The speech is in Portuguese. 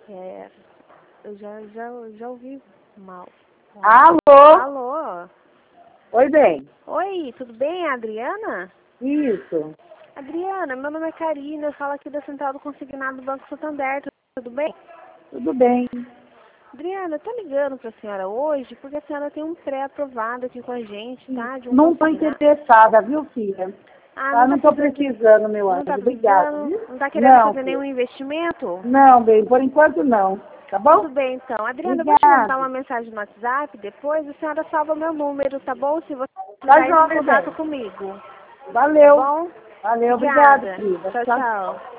É, eu já ouvi mal. Alô? Alô? Oi, bem. Oi, tudo bem, Adriana? Isso. Adriana, meu nome é Karina, eu falo aqui da Central do Consignado do Banco Santander, tudo bem? Tudo bem. Adriana, eu tô ligando pra senhora hoje porque a senhora tem um pré-aprovado aqui com a gente, tá? De um Não estou consignado. interessada, viu, filha? Ah, Tá? Não estou precisando, meu não anjo. tá Obrigada, precisando? viu? Não tá querendo Não, fazer nenhum filha. investimento? Não, bem, por enquanto não. Tá bom? Tudo bem, então. Adriana, eu vou te mandar Obrigada. uma mensagem no WhatsApp depois, a senhora salva meu número, tá bom? Se você Tá precisar, entre em joia, contato bem. comigo. Tá Valeu. bom? Valeu, obrigada, Obrigada. querida. Tchau, Tchau. tchau.